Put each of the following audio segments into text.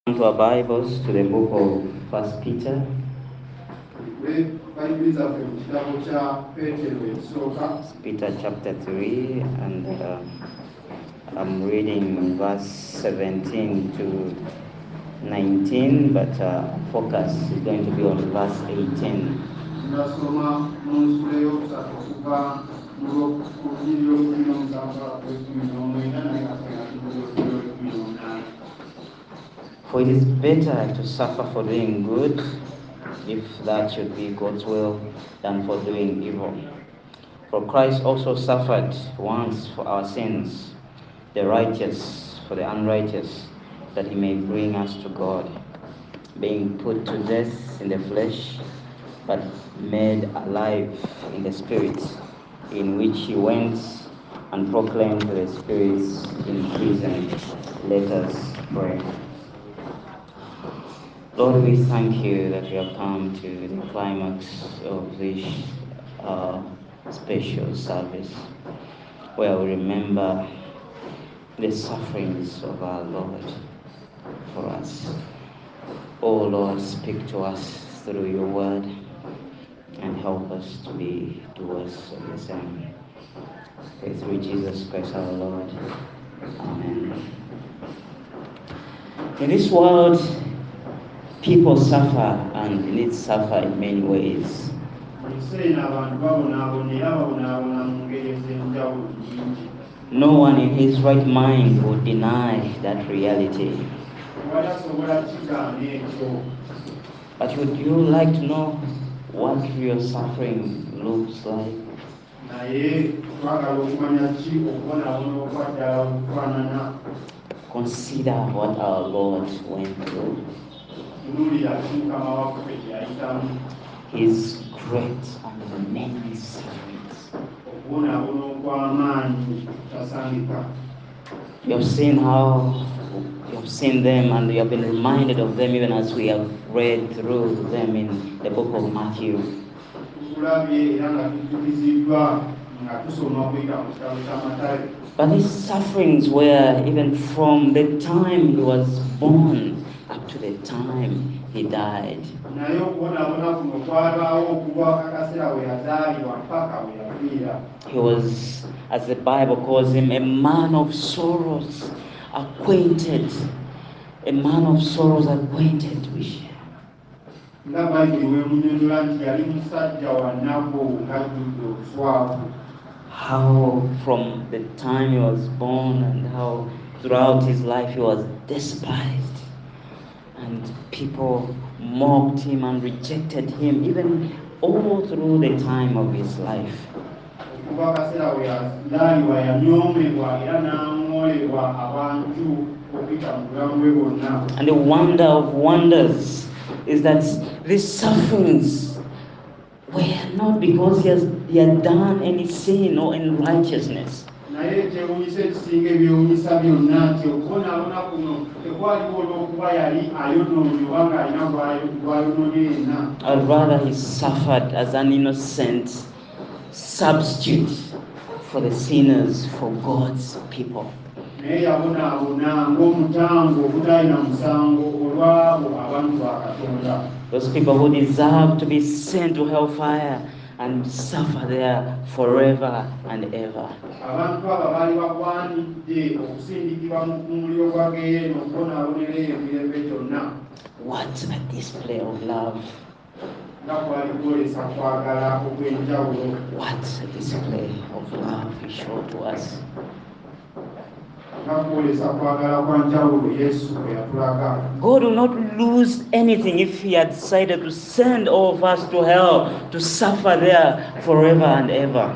To our Bibles to the book of First Peter. Peter chapter 3, and I'm reading verse 17 to 19, but focus is going to be on verse 18. For it is better to suffer for doing good, if that should be God's will, than for doing evil. For Christ also suffered once for our sins, the righteous for the unrighteous, that he may bring us to God, being put to death in the flesh, but made alive in the Spirit, in which he went and proclaimed to the spirits in prison. Let us pray. Lord, we thank you that we have come to the climax of this special service, where we remember the sufferings of our Lord for us. Oh Lord, speak to us through your word and help us to be doers of the same. Pray through Jesus Christ our Lord. Amen. In this world, people suffer, and indeed suffer in many ways. No one in his right mind would deny that reality. But would you like to know what real suffering looks like? Consider what our Lord went through. His great and many sufferings. You have seen them, and you have been reminded of them even as we have read through them in the book of Matthew. But these sufferings were even from the time he was born up to the time he died. He was, as the Bible calls him, a man of sorrows, acquainted. A man of sorrows, acquainted with shame. How from the time he was born and how throughout his life he was despised, and people mocked him and rejected him even all through the time of his life. And the wonder of wonders is that these sufferings were not because he had done any sin or unrighteousness. I'd rather he suffered as an innocent substitute for the sinners, for God's people. Those people who deserve to be sent to hellfire and suffer there forever and ever. What a display of love. What a display of love he showed to us. God will not lose anything if he had decided to send all of us to hell to suffer there forever and ever.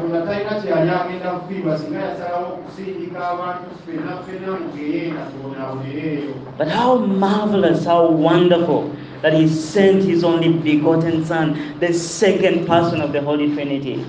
But how marvelous, how wonderful that he sent his only begotten Son, the second person of the Holy Trinity.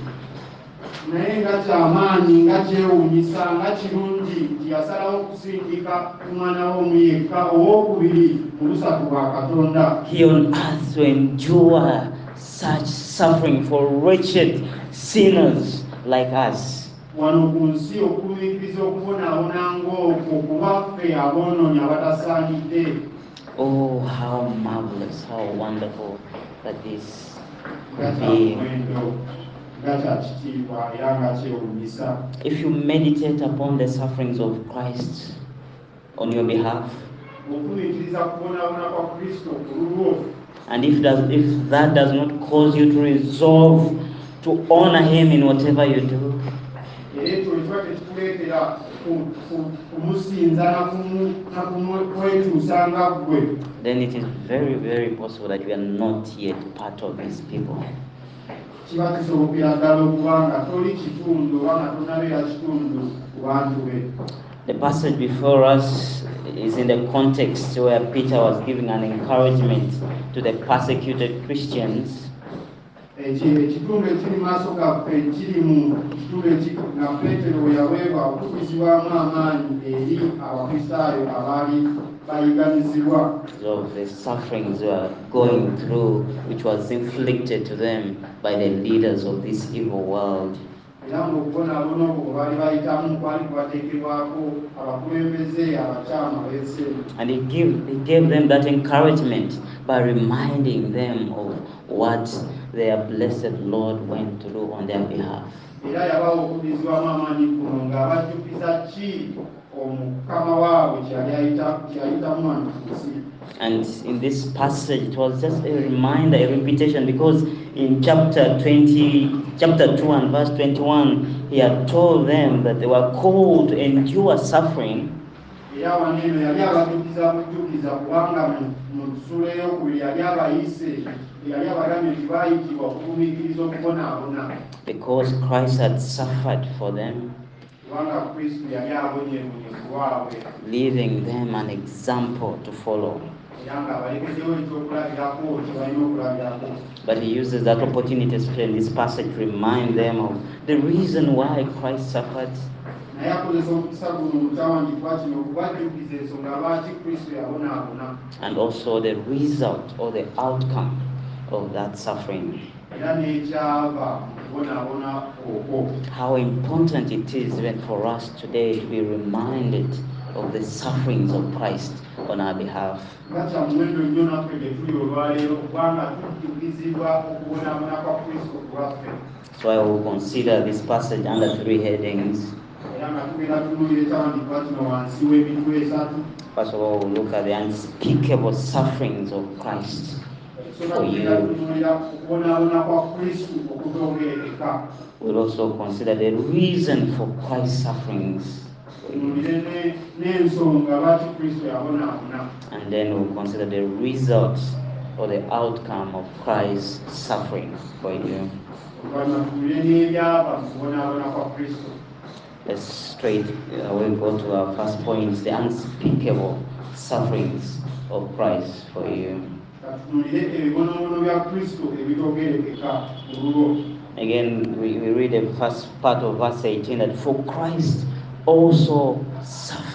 He on earth to endure such suffering for wretched sinners like us. wano ku nsi okulumiriza okubonaabona ng'okwo kubaffe aboonoonyi abatasaanidde. Oh, how marvelous, how wonderful that this would be. If you meditate upon the sufferings of Christ on your behalf, and if that does not cause you to resolve to honor Him in whatever you do, then it is very, very possible that you are not yet part of His people. The passage before us is in the context where Peter was giving an encouragement to the persecuted Christians. Of the sufferings they are going through, which was inflicted to them by the leaders of this evil world. And he gave them that encouragement by reminding them of what their blessed Lord went through on their behalf. And in this passage, it was just a reminder, a repetition, because in chapter 2 and verse 21, he had told them that they were called to endure suffering. Because Christ had suffered for them, leaving them an example to follow. But he uses that opportunity in this passage to remind them of the reason why Christ suffered. And also the result or the outcome of that suffering. How important it is even for us today to be reminded of the sufferings of Christ on our behalf. So I will consider this passage under 3 headings. First of all, we'll look at the unspeakable sufferings of Christ for you. We'll also consider the reason for Christ's sufferings. And then we'll consider the results or the outcome of Christ's suffering for you. Let's straight we'll go to our first point, the unspeakable sufferings of Christ for you. Again, we read the first part of verse 18 that for Christ also suffered.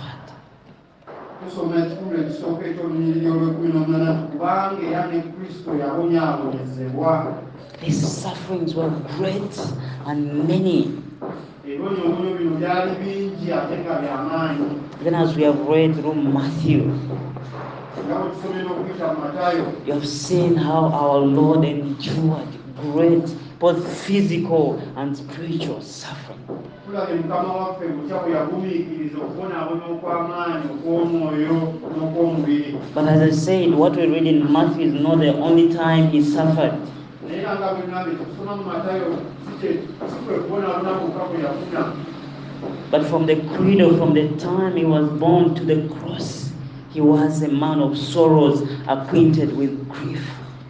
These sufferings were great and many. Even as we have read through Matthew, you have seen how our Lord endured great, both physical and spiritual suffering. But as I said, what we read in Matthew is not the only time he suffered. But from the cradle, from the time he was born to the cross, he was a man of sorrows, acquainted with grief.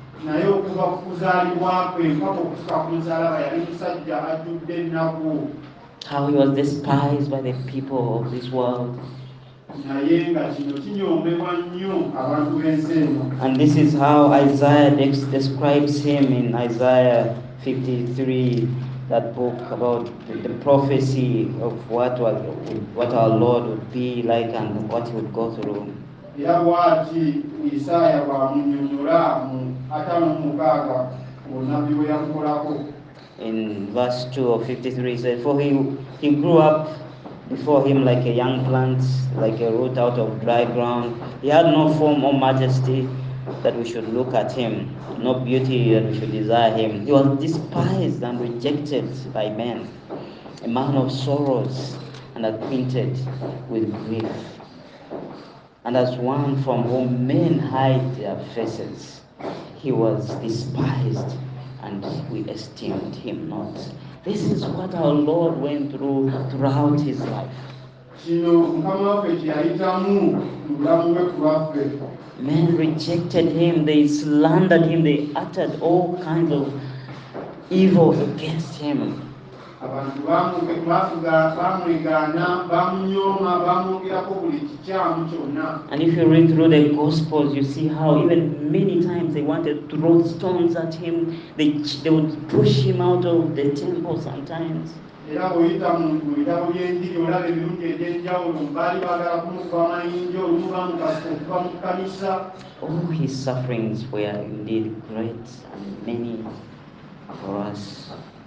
How he was despised by the people of this world. And this is how Isaiah describes him in Isaiah 53, that book about the prophecy of what our Lord would be like and what he would go through. In verse 2 of 53, it says, for he grew up before him like a young plant, like a root out of dry ground. He had no form or majesty that we should look at him, no beauty that we should desire him. He was despised and rejected by men, a man of sorrows and acquainted with grief, and as one from whom men hide their faces. He was despised, and we esteemed him not. This is what our Lord went through throughout his life. Men rejected him, they slandered him, they uttered all kinds of evil against him. And if you read through the Gospels, you see how even many times they wanted to throw stones at him. They would push him out of the temple sometimes. Oh, his sufferings were indeed great and many for us.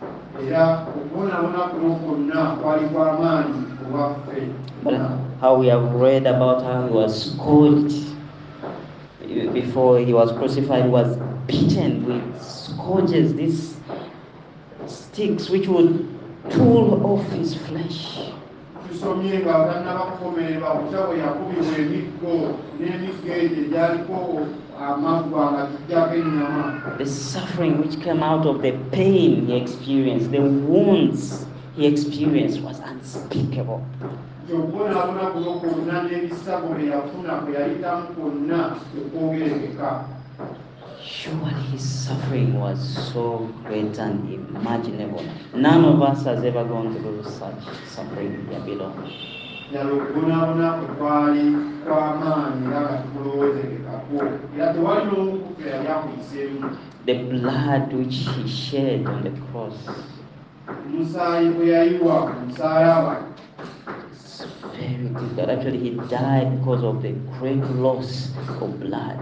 But how we have read about how he was scourged before he was crucified, he was beaten with scourges, these sticks which would pull off his flesh. The suffering which came out of the pain he experienced, the wounds he experienced, was unspeakable. Surely his suffering was so great and unimaginable. None of us has ever gone through such suffering, dear beloved. The blood which he shed on the cross, it's very deep. That actually he died because of the great loss of blood.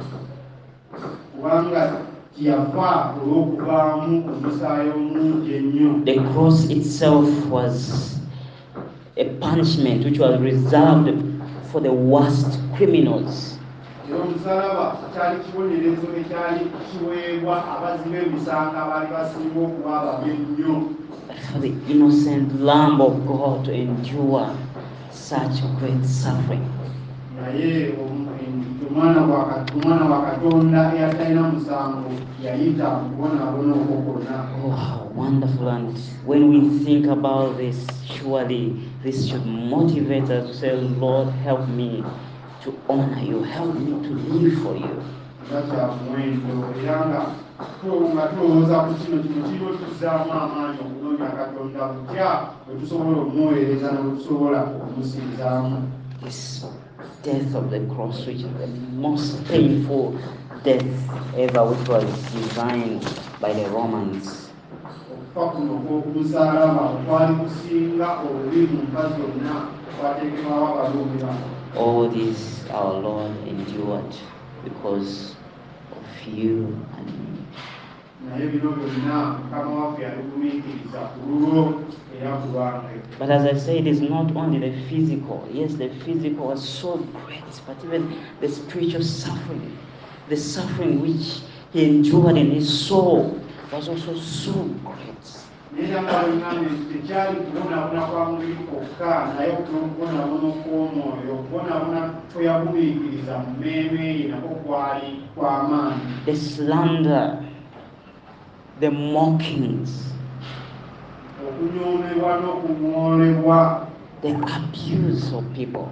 The cross itself was a punishment which was reserved for the worst criminals. For the innocent Lamb of God to endure such great suffering. Oh, how wonderful. And when we think about this, surely this should motivate us to say, Lord, help me to honor you, help me to live for you. This death of the cross, which is the most painful death ever, which was designed by the Romans. All this our Lord endured because of you and me. But as I say, it is not only the physical. Yes, the physical was so great, but even the spiritual suffering, the suffering which he endured in his soul was also so great. The slander, the mockings, the abuse of people.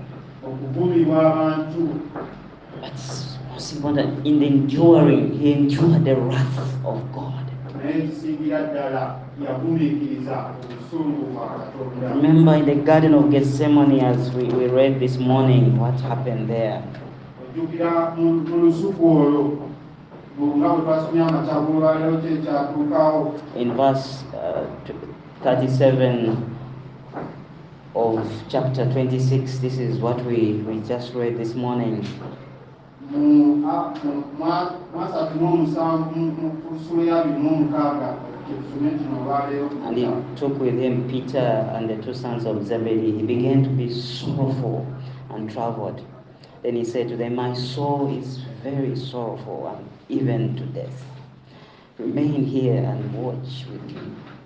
But most important, in the enduring, he endured the wrath of God. Remember in the Garden of Gethsemane, as we read this morning, what happened there? In verse 37 of chapter 26, this is what we just read this morning. And he took with him Peter and the two sons of Zebedee. He began to be sorrowful and troubled. Then he said to them, "My soul is very sorrowful and even to death. Remain here and watch with me."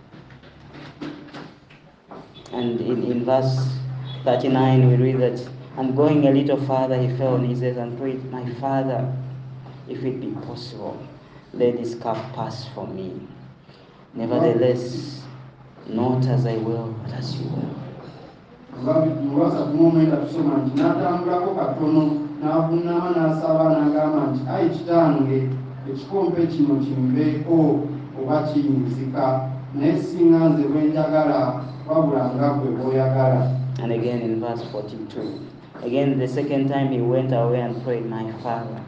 And in verse 39 we read that, and going a little farther he fell on his knees and prayed, "My Father, if it be possible, let this cup pass from me. Nevertheless, not as I will, but as you will." Mubaza kumumwenda tusoma nti n'atambulako katono n'avuunama n'asaba n'agamba nti, "Ayi Kitange, ekikompe kino kimbeeko oba kiyinzika, naye singa nze bwe njagala wabula nga ggwe bw'oyagala." And again in verse 42, again the second time he went away and prayed, "My Father,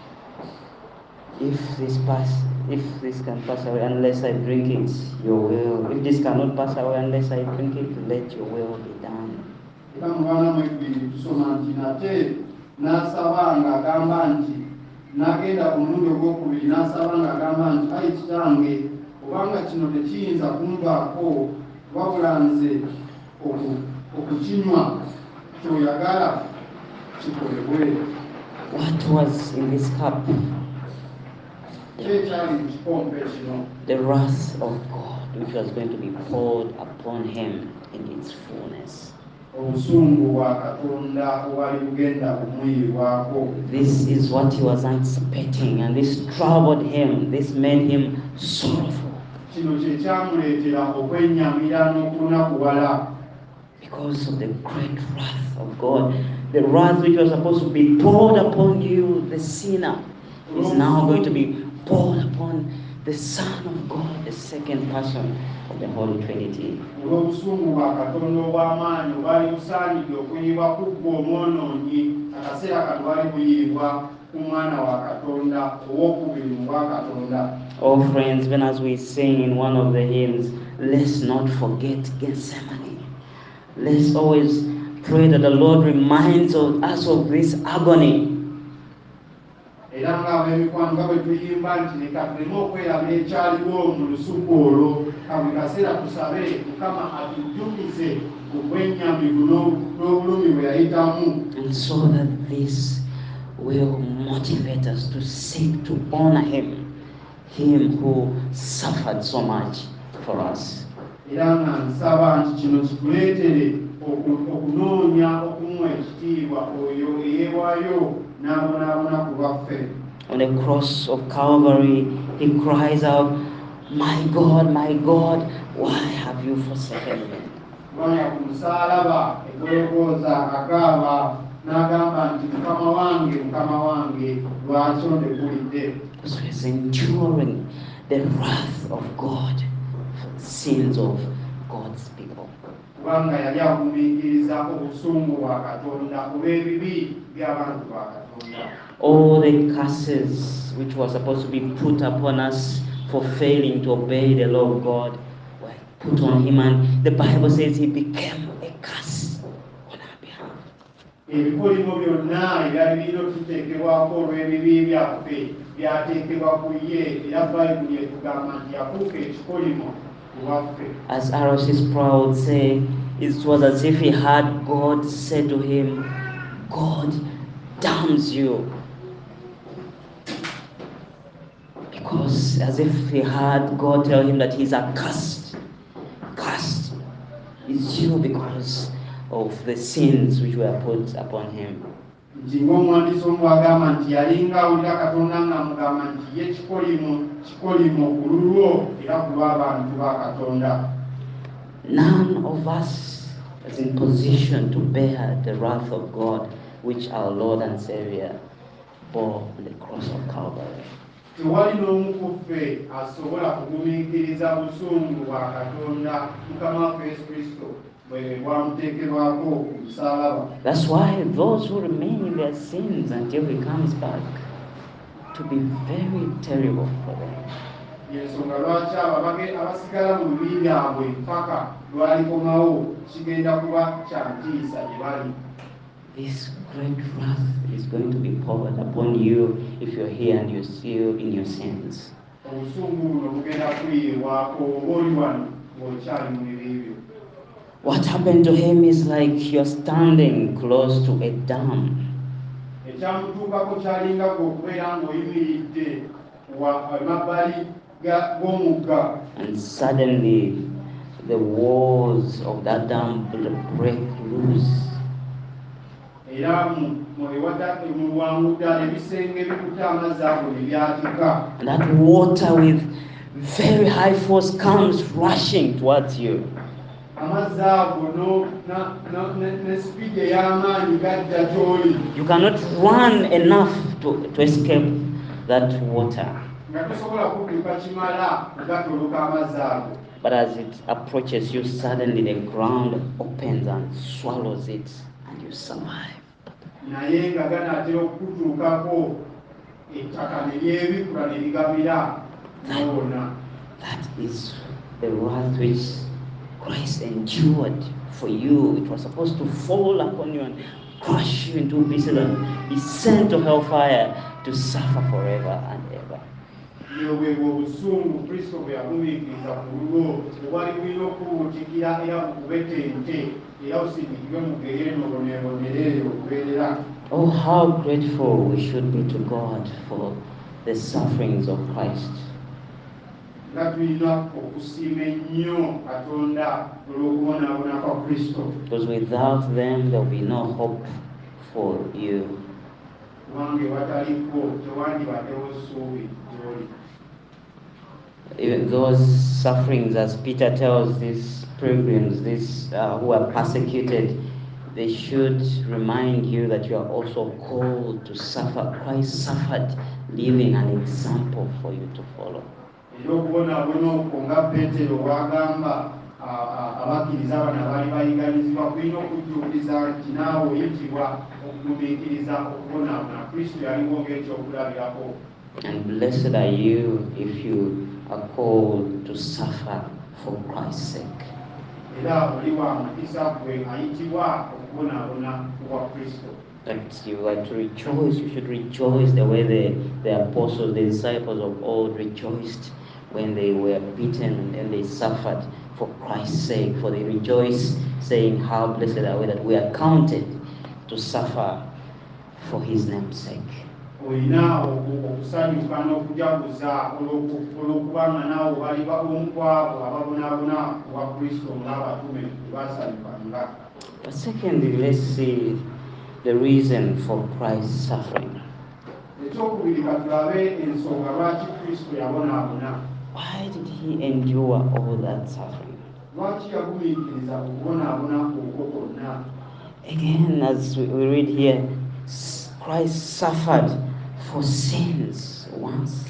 if this can pass away unless I drink it, your will. If this cannot pass away unless I drink it, let your will be done." Era mu baana mwebiri tusoma nti nate n'asaba ng'agamba nti, n'agenda ku mulundi ogwokubiri n'asaba ng'agamba nti, "Ayi Kitange, obanga kino tekiyinza kunvaako wabula nze okukinywa ky'oyagala kikolebwe." What was in this cup? The wrath of God, which was going to be poured upon him in its fullness. This is what he was anticipating, and this troubled him. This made him sorrowful. Because of the great wrath of God. The wrath which was supposed to be poured upon you, the sinner, is now going to be poured upon the Son of God, the second person of the Holy Trinity. Oh friends, even as we sing in one of the hymns, let's not forget Gethsemane. Let's always pray that the Lord reminds us of this agony. Era ng'ab'emikwano nga bwe tuyimba nti leka tuleme okwerabira ekyaliwo mu lusuku olwo, kabuli kaseera tusabe Mukama atujjukize obwennyamivu n'obulumi bwe yayitamu. And so that this will motivate us to seek to honor him who suffered so much for us. Era nga nsaba nti kino kituleetere okunoonya okumuwa ekitiibwa oyo eyeewaayo n'abonaabona ku lwaffe. On the cross of Calvary, he cries out, my God, why have you forsaken me?" Bwana ku musaalaba egologooza akaaba n'agamba nti, Mukama wange, lwaki ondekkulidde?" Because he was enduring the wrath of God for the sins of God's people. Kubanga yali agumiikiriza obusungu bwa Katonda olw'ebibi by'abantu ba Katonda. All the curses which were supposed to be put upon us for failing to obey the law of God were put on him, and the Bible says he became a curse on our behalf. Ebikolimo byonna ebyali birina okututeekebwako olw'ebibi byaffe byateekebwa ku ye, era Bayibuli etugamba nti yafuuka ekikolimo ku lwaffe. As R.C. Sproul said, it was as if he had God said to him, "God damns you." Because as if he had God tell him that he's accursed. Cursed is you because of the sins which were put upon him. Nti ng'omuwandiisi omu agamba nti yalinga awulira Katonda ng'amugamba nti ye kikolimo ku lulwo era ku lw'abantu ba Katonda. None of us is in position to bear the wrath of God which our Lord and Savior bore on the cross of Calvary. Tewali n'omu ku ffe asobola kugumiikiriza busungu bwa Katonda Mukama waffe Yesu Kristo bwe bwamuteekerwako ku musaalaba. That's why those who remain in their sins until he comes back, to be very terrible for them. Yensonga lwaki abasigala mu bibi byabwe mpaka lwalikomawo kigenda kuba kya ntiisa gye bali. This great wrath is going to be poured upon you if you're here and you're still in your sins. obusungu buno bugenda kuyiibwako oba oli wano ng'okyali mu ebyo. What happened to him is like you're standing close to a dam. Ekyamutuukako kyalinga gwe okubeera ng'oyimiridde emabbali g'omugga. And suddenly the walls of that dam break loose. Era mu bwangu ddala ebisenge bikuta amazzi ago ne byatika. And that water with very high force comes rushing towards you. Amazzi ago ne speed ey'amaanyi gajja gy'oli. You cannot run enough to escape that water. Nga tosobola kudduka kimala gatoloka amazzi ago. But as it approaches you, suddenly the ground opens and swallows it, and you survive. Naye nga ganaatera okukutuukako ettaka ne lyebikula ne ligabira n'owona. That is the wrath which Christ endured for you. It was supposed to fall upon you and crush you into pieces and be sent to hellfire to suffer forever and ever. Bwe obusungu Kristo bwe yabumiikiriza ku lulwo obwali bulina okubuutikira era bukubetente era osindikibwe mu geyeeno boneeyo okubeerera. Oh, how grateful we should be to God for the sufferings of Christ. Nga tulina okusiima ennyo Katonda olw'okubonaabona kwa Kristo. Because without them there will be no hope for you. Kubanga wataliko tewandibaddewo ssuubi gy'oli. Even those sufferings, as Peter tells these pilgrims, these who are persecuted, they should remind you that you are also called to suffer. Christ suffered, leaving an example for you to follow. Era okubonaabona okwo nga Peetero w'agamba abakkiriza bano abaali bayiganizibwa kulina okujjukiza nti naawe oyitibwa okugumiikiriza okubonaabona. Kristo yaliwo ng'ekyokulabirako. And blessed are you if you are called to suffer for Christ's sake. Era oli wa mukisa gwe ayitibwa okubonaabona kubwa Kristo. That you are to rejoice. You should rejoice the way the apostles, the disciples of old rejoiced when they were beaten and they suffered for Christ's sake. For they rejoiced, saying, "How blessed are we that we are counted to suffer for His name's sake." Olina okusanyuka n'okujaguza olw'okubanga naawe bali omu ku abo ababonaabona kubwa Kristo ng'abatume bwe baasanyukanga. But secondly, let's see the reason for Christ's suffering. Ekyokubiri katulabe ensonga lwaki Kristo yabonaabona. Why did He endure all that suffering? Lwaki yagumiikiriza okubonaabona okwo kwonna. Again, as we read here, Christ suffered for sins once.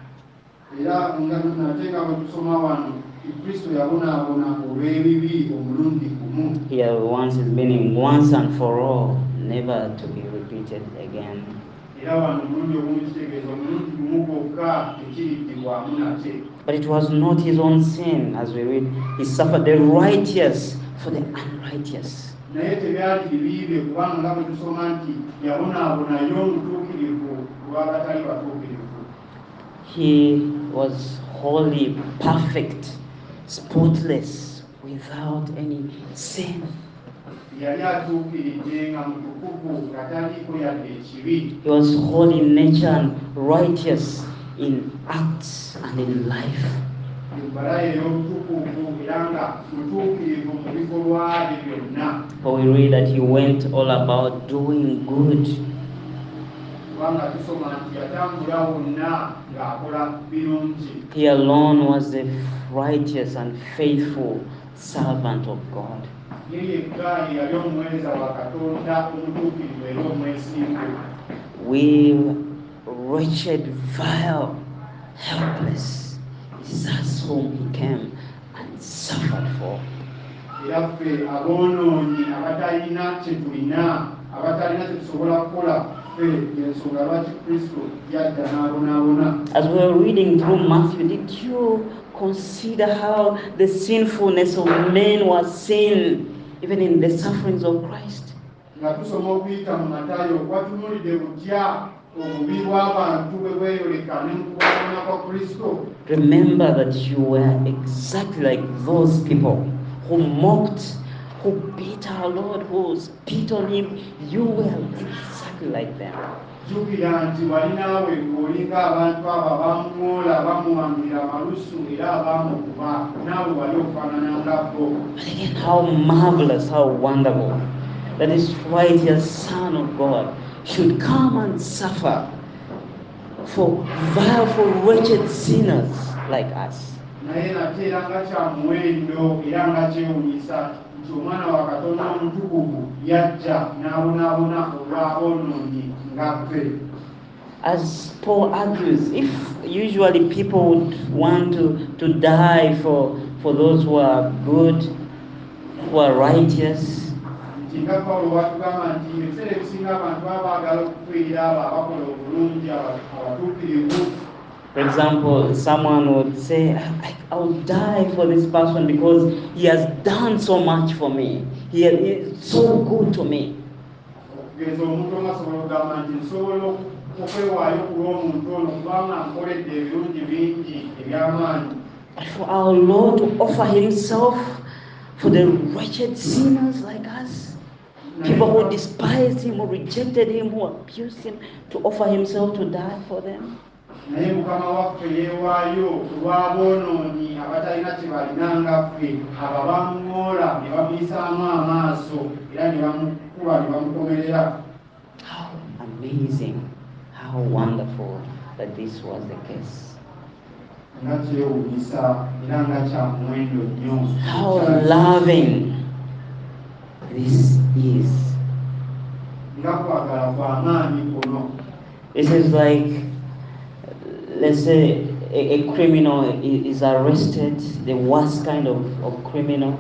Era nate nga bwe tusoma wano Kristo yabonaabona olw'ebibi omulundi gumu. Here once is meaning once and for all, never to be repeated again. Era wano omulundi ogumu kitegeeza omulundi gumu gwokka tekiriddibwamu nate. But it was not His own sin, as we read. He suffered the righteous for the unrighteous. Naye tebyali bibiibye kubanga nga bwe tusoma nti yabonaabonayo omutuukirivu olw'abatali batuukirivu. He was holy, perfect, spotless, without any sin. Yali atuukiridde nga mutukuvu nga taliiko yadde ekibi. He was holy in nature and righteous in acts and in life. Embala ey'obutukuvu era nga mutuukirivu mu bikolwa bye byonna. For we read that He went all about doing good. Kubanga tusoma nti yatambula wonna ng'akola birungi. He alone was the righteous and faithful servant of God. Ye yekka yali omuweereza wa Katonda omutuukirivu era omwesimbu. We, wretched, vile, helpless, it's us whom He came and suffered for. Era ffe aboonoonyi abatalina kye tulina, abatalina kye tusobola kukola, ffe y'ensonga lwaki Kristo yajja n'abonaabona. As we were reading through Matthew, did you consider how the sinfulness of men was seen even in the sufferings of Christ? Nga tusoma okuyita mu Matayo, watunuulidde butya obubi bw'abantu bwe bweyoleka ne mu kubonaabona kwa Kristo. Remember that you were exactly like those people who mocked, who beat our Lord, who spit on him. You were exactly like them. Jjukira nti wali naawe ng'olinga abantu abo abamuŋoola bamuwambira amalusu era abaamukuba naawe wali ofaanana nga bo. But again, how marvelous, how wonderful that this righteous Son of God should come and suffer for vile, for wretched sinners like us. Naye nate era nga kya muwendo era nga kyewuunyisa nti omwana wa Katonda omutukuvu yajja n'abonaabona olw'aboonoonyi nga ffe. As Paul argues, if usually people would want to die for those who are good, who are righteous, Nti nga Pawulo bw'atugamba nti ebiseera ebisinga abantu baba baagala okufiirira abo abakola obulungi abatuukirivu. for example, someone would say, I'll die for this person because he has done so much for me. He is so good to me. Okugeza omuntu omu asobola okugamba nti nsobola okwewaayo ku lw'omuntu ono kubanga nkoledde ebirungi bingi eby'amaanyi. But for our Lord to offer himself for the wretched sinners like us, people who despised him, who rejected him, who abused him, to offer himself to die for them. Naye Mukama waffe yeewaayo ku lw'aboonoonyi abatalina kye balina nga ffe, abo bamuŋoola ne bamuyisaamu amaaso era ne bamukuba ne bamukomerera. How amazing, how wonderful that this was the case. Nga kyewuunyisa era nga kya muwendo nnyo. How loving this is. Nga kwagala kwa maanyi kuno. This is like, let's say, a criminal is arrested, the worst kind of criminal.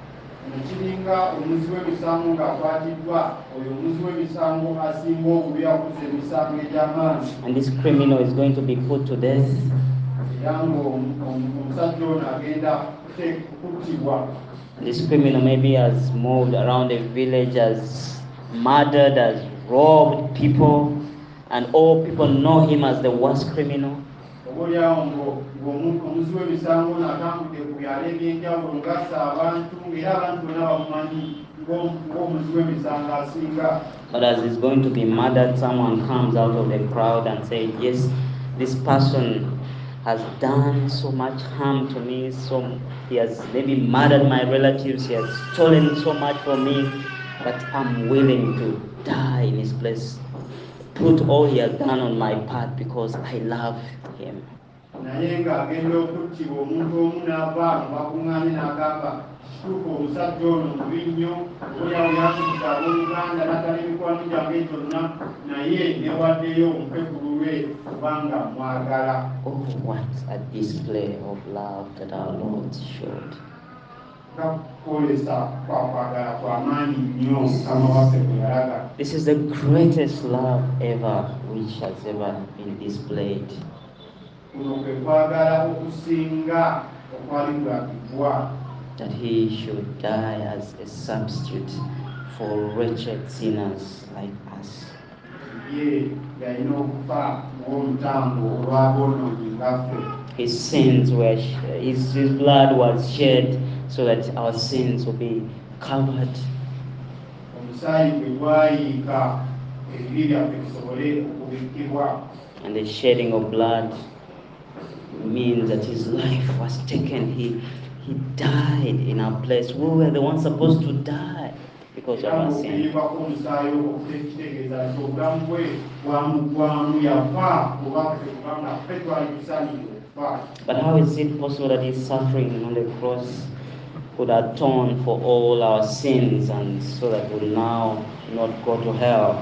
Kiringa omuzi w'emisango ng'akwatiddwa oyo omuzi w'emisango asinga obubi akuza emisango egy'amaanyi. And this criminal is going to be put to death. Era ng'omusajja ono agenda kuttibwa. This criminal maybe has moved around the village, has murdered, has robbed people, and all people know him as the worst criminal. Oboolyawo ng'omuzi w'emisango ono atambudde ku byalo eby'enjawulo ng'assa abantu era abantu bonna bamumanyi ng'omuzi w'emisango asinga. But as he's going to be murdered, someone comes out of the crowd and says, yes, this person has done so much harm to me, so he has maybe murdered my relatives, he has stolen so much from me, but I'm willing to die in his place, put all he has done on my part because I love him. Naye ng'agenda okuttibwa omuntu omu n'ava mu bakuŋŋaanye n'agamba kituufu omusajja ono mubi nnyo, olyawo yakubita abooluganda n'attala emikwano gyange gyonna, naye newaddeyo ompe ku lulwe kubanga mwagala. Oh, what a display of love that our Lord showed. Nga kukwolesa kwa kwagala kwa maanyi nnyo Mukama waffe kwe yalaga. This is the greatest love ever which has ever been displayed. Kuno kwe kwagala okusinga okwali kulagibwa. That he should die as a substitute for wretched sinners like us. Ye yalina okufa ng'omutango olw'aboonoonyi nga ffe. His sins were, his blood was shed so that our sins will be covered. Omusaayi gwe gwayiika ebibi byaffe bisobole okubikkibwa. And the shedding of blood means that his life was taken. He died in our place. We were the ones supposed to die because of our sin. But how is it possible that his suffering on the cross could atone for all our sins and so that we will now not go to hell?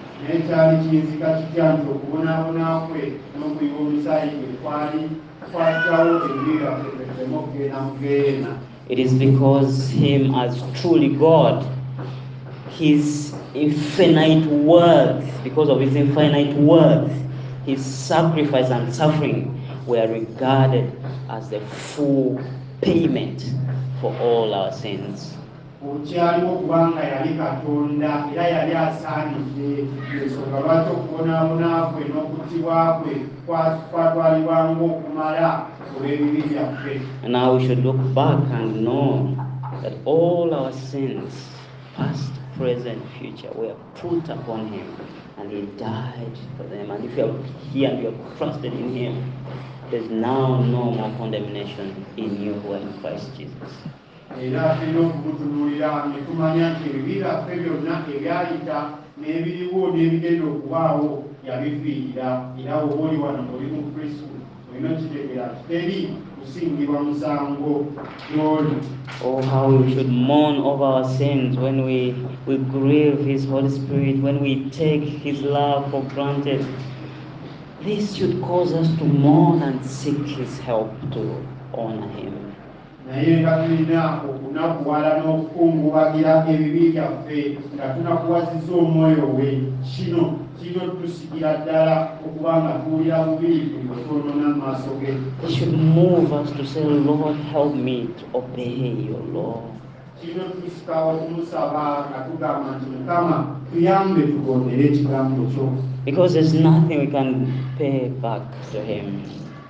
It is because him as truly God, his infinite worth, because of his infinite worth, his sacrifice and suffering were regarded as the full payment for all our sins. obukyaliwo kubanga yali Katonda era yali asaanidde. Ensonga lwaki okubonaabona kwe n'okuttibwa kwe kwatwalibwanga okumala olw'ebibi byaffe. And now we should look back and know that all our sins, past, present, future, were put upon him, and he died for them. And if you are here and you have trusted in him, there's now no more condemnation in you who are in Christ Jesus. Era tulina okumutunuulira ne tumanya nti ebibi byaffe byonna ebyayita n'ebiriwo n'ebigenda okubaawo yabifiirira. Era oba oli wano oli mu Kristo olina okitegeera teri kusingibwa musango gy'oli. Oh, how we should mourn over our sins when we grieve his Holy Spirit, when we take his love for granted. This should cause us to mourn and seek his help to honor him. Naye nga tulina okunakuwala n'okukungubagira ebibi byaffe nga tunakuwazizza omwoyo we. Kino tusigira ddala okuba nga tuwulira bubi buli bwe twonona mu maaso ge. It should move us to say, Lord, help me to obey your law. Kino tusika okumusaba nga tugamba nti Mukama tuyambe tugondere ekigambo kyo. Because there's nothing we can pay back to him.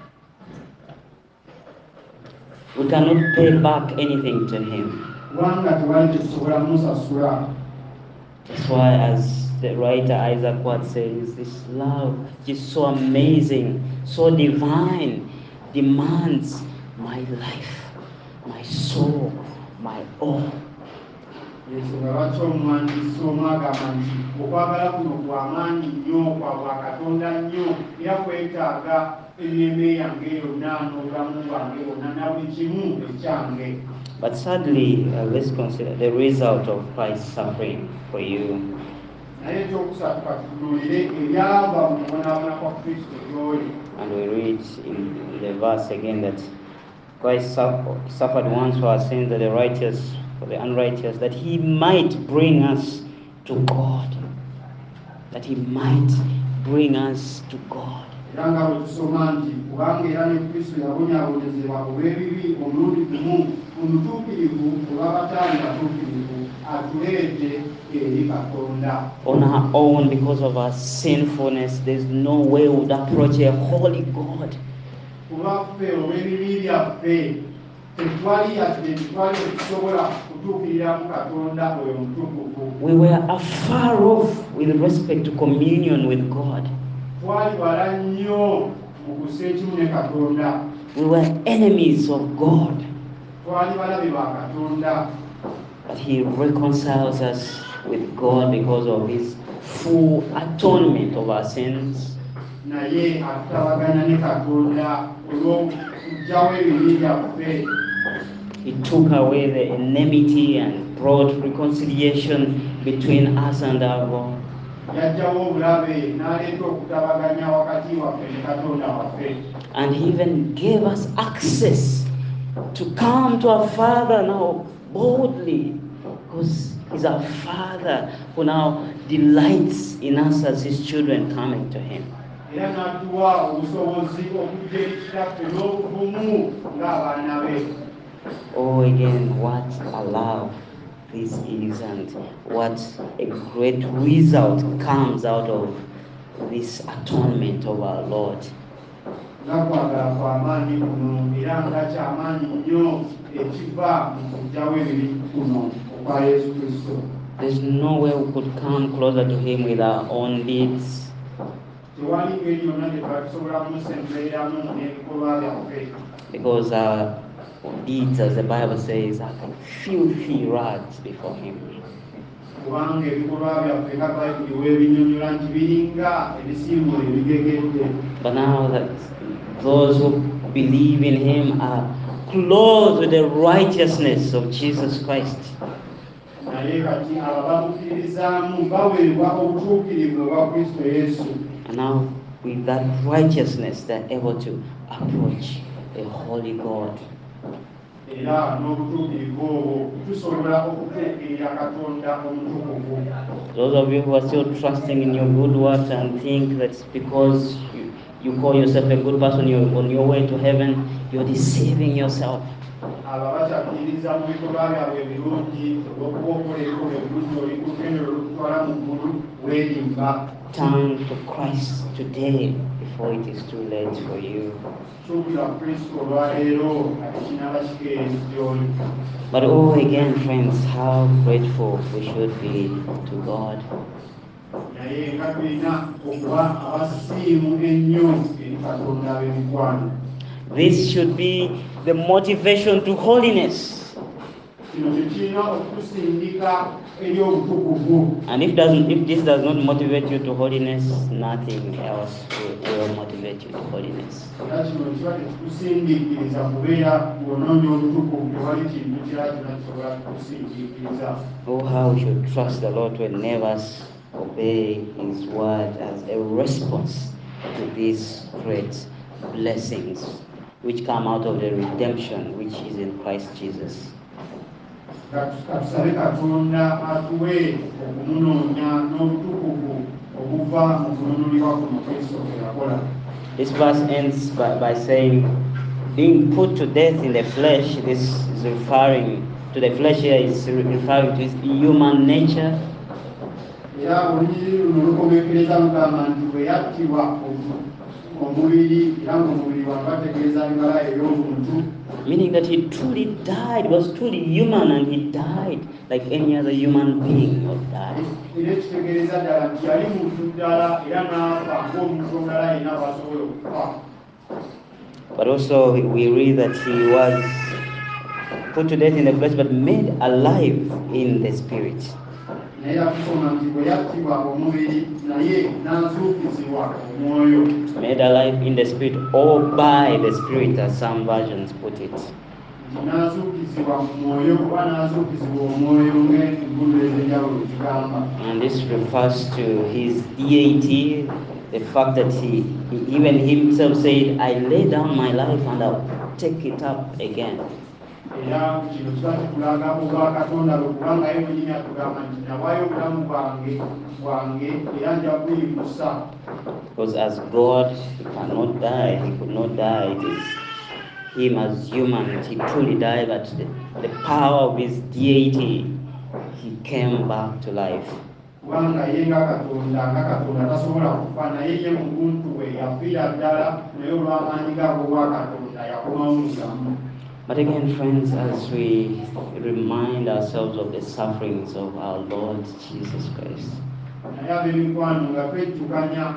We cannot pay back anything to him. Kubanga tewali kye tusobola musasula. That's why, as the writer Isaac Watts says, this love is so amazing, so divine, demands my life, my soul, my all. Ensonga lwaki omuwandiisi omu agamba nti okwagala kuno kw'amaanyi nnyo, kwa Katonda nnyo, era kwetaaga emmeeme yange yonna n'obulamu bwange bwonna na buli kimu ekyange. But sadly, let's consider the result of Christ's suffering for you. Naye ekyokusatu katutunuulire ebyava mu kubonaabona kwa Kristo gy'oli. And we read in the verse again that Christ suffered once for our sins, that the righteous for the unrighteous, that he might bring us to God. That he might bring us to God. Era nga bwe tusoma nti kubanga era ne Kristo yabonyaabonyezebwa olw'ebibi omulundi gumu, omutuukirivu olw'abataali batuukirivu atuleete eri Katonda. On our own, because of our sinfulness, there's no way we would approach a holy God. Kuba ffe olw'ebibi byaffe tetwali okusobola kutuukiriramu Katonda oyo omutukuvu. We were afar off with respect to communion with God. Twali wala nnyo mu kussa ekimu ne Katonda. We were enemies of God. Twali balabe ba Katonda. But he reconciles us with God because of his full atonement of our sins. Naye atutabaganya ne Katonda olw'okuggyawo ebibi byaffe. He took away the enmity and brought reconciliation between us and our God. Yajjawo obulabe n'aleeta okutabaganya wakati waffe ne Katonda waffe. And he even gave us access to come to our Father now boldly, because he's our Father who now delights in us as his children coming to him. Era n'atuwa obusobozi okujja eri kitaffe n'obuvumu ng'abaana be. Oh, again, what a love this is, and what a great result comes out of this atonement of our Lord. Nakwagala kw'amaanyi kuno era nga ky'amaanyi nnyo ekiva mu kuggyawo ebibi kuno okwa Yesu Kristo. There's no way we could come closer to him with our own deeds. Tewali ngeri yonna gye twatusobola kumusembereramu n'ebikolwa byaffe. Because our deeds, as the Bible says, are like filthy rags before him. Kubanga ebikolwa byaffe nga Bayibuli weebinyonnyola nti biringa ebisimbula ebigegedde. But now that those who believe in him are clothed with the righteousness of Jesus Christ. Naye kati abo bamukkiririzaamu baweebwa obutuukirivu obwa Kristo Yesu. And now with that righteousness they're able to approach a holy God. Era n'obutuukirivu obwo tusobola okutuukirira Katonda omutukuvu. Those of you who are still trusting in your good works and think that because you call yourself a good person, you're on your way to heaven, you're deceiving yourself. ababakyakiriza mu bikolwa byabwe ebirungi olw'okuba okola ebikolwa ebirungi olugendo olutwala mu ggulu weerimba. Turn to Christ today before it is too late for you. Tuubira Kristo olwaleero ate kinaba kikeerezi gy'oli. But oh, again, friends, how grateful we should be to God. Naye nga tulina okuba abasiimu ennyo eri Katonda ab'emikwano. This should be the motivation to holiness. Kino tekirina okutusindika eri obutukuvu. And if this does not motivate you to holiness, nothing else will motivate you to holiness. Era kino kiba tekitusindiikiriza kubeera ng'onoonya obutukuvu, tewali kintu kirala kyonna kisobola kutusindiikiriza. Oh, how we should trust the Lord to enable us obey His word as a response to these great blessings which come out of the redemption which is in Christ Jesus. Katusabe Katonda atuwe okumunoonya n'obutukuvu obuva mu kununulibwa kuno Kristo kwe yakola. This verse ends by saying, being put to death in the flesh. This is referring to the flesh here, is referring to his human nature. Era olunyiriri luno lukomekereza lugamba nti bwe yattibwa omubiri era ng'omubiri wano bategeeza engala ey'omuntu. Meaning that he truly died, was truly human, and he died like any other human being would die. Era ekitegeeza ddala nti yali muntu ddala era n'afa ng'omuntu omulala yenna bw'asobola okufa. But also we read that he was put to death in the flesh but made alive in the spirit. Naye yatusoma nti bwe yattibwa omubiri naye n'azuukizibwa omwoyo. Made alive in the spirit or by the spirit, as some versions put it. N'azuukizibwa mu mwoyo oba n'azuukizibwa omwoyo ng'engundo ez'enjawulo zigamba. And this refers to his deity, the fact that he even himself said, I lay down my life and I'll take it up again. Era kino kiba kikulaga obwa Katonda lwe kubanga ye mwennyini atugamba nti nawaayo obulamu bwange era nja kuyimusa. Because as God, he cannot die, he could not die. It is him as human, he truly died, but the power of his deity, he came back to life. Kubanga ye nga Katonda tasobola kufa, naye ye mu buntu bwe yafiira ddala, naye olw'amaanyi gaabo obwa Katonda yakomawo musamu. But again, friends, as we remind ourselves of the sufferings of our Lord Jesus Christ, naye ab'emikwano nga twejjukanya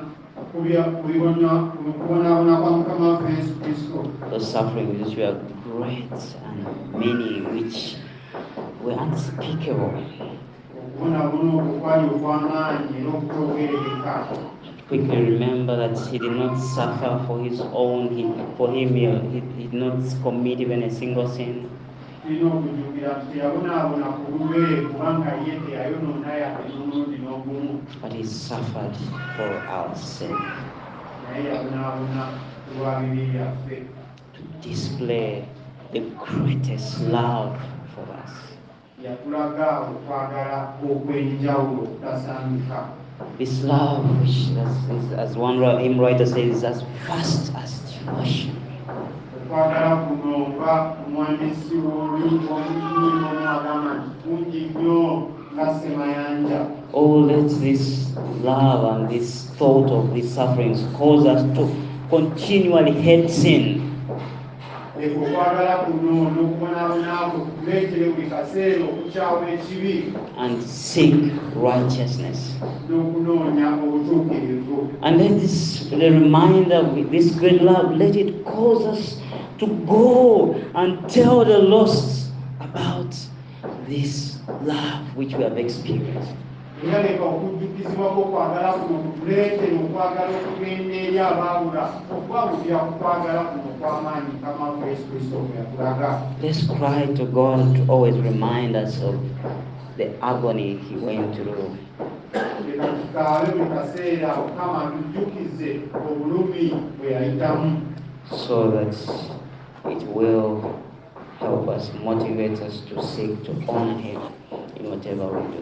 kubonaabona kwa Mukama waffe Yesu Kristo. those sufferings which were great and many, which were unspeakable. Okubonaabona okwo kwali okw'amaanyi era okutoogerekeka. Quickly remember that he did not suffer for his own. He did not commit even a single sin. Tulina okujjukira nti teyabonaabona ku lulwe kubanga ye teyayonoona yadde n'omulundi n'ogumu. But he suffered for our sin, Naye yabonaabona olwa bibi byaffe. to display the greatest love for us. Yatulaga okwagala okw'enjawulo okutasangika. This love, which, as one hymn writer says, is as vast as the ocean. Okwagala kuno nga omuwandiisi w'oluyimba omwagamba nti kungi nnyo nga ssemayanja. Oh, let this love and this thought of these sufferings cause us to continually hate sin. Leka okwagala kuno n'okubonaabona kwe kuleetere buli kaseera okukyawa ekibi And seek righteousness. n'okunoonya obutuukirivu. And let the reminder with this great love, let it cause us to go and tell the lost about this love which we have experienced. Era leka okujjukizibwa kw'okwagala kuno kutuleetere okwagala okugenda eri abaawula okubabulira ku kwagala kuno okw'amaanyi Mukama waffe Yesu Kristo kwe yatulaga. Let's cry to God to always remind us of the agony he went through. Leka tukaabe buli kaseera Mukama atujjukize obulumi bwe yayitamu. So that it will help us, motivate us to seek to honor him in whatever we do.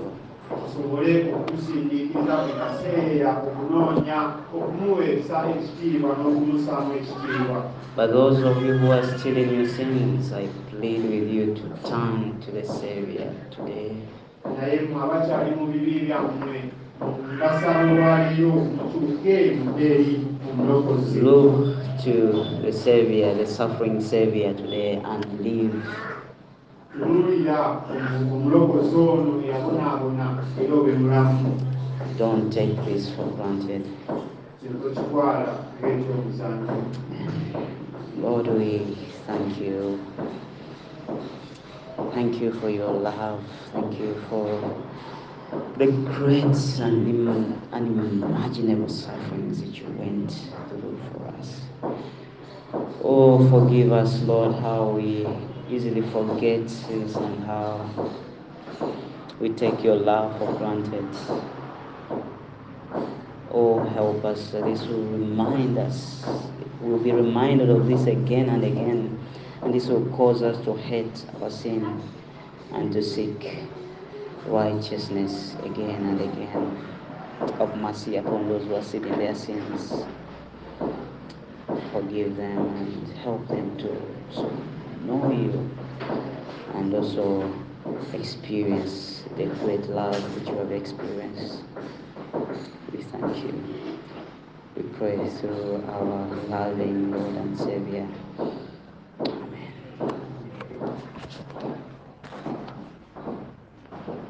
osobole okusindiikiza buli kaseera okunoonya okumuweesa ekitiibwa n'okumusaamu ekitiibwa. But those of you who are still in your sins, I plead with you to turn to the Savior today. Naye mmwe abakyali mu bibi byammwe mbasaba olwaleero mukyuke mudde eri omulokozi. Look to the Savior, the suffering Savior today, and live. Tunulira omulokozi ono eyabonaabona era obe mulamu. Don't take this for granted. Kino tokikwala ng'ekyomuzanyo. Lord, we thank you. Thank you for your love. Thank you for the great and unimaginable sufferings that you went through for us. Oh, forgive us, Lord, how we easily forget this and how we take your love for granted. Oh, help us that this will remind us. We'll be reminded of this again and again, and this will cause us to hate our sin and to seek righteousness again and again. Have mercy upon those who are still in their sins. Forgive them and help them to know you and also experience the great love which you have experienced. We thank you. We pray through our loving Lord and Savior,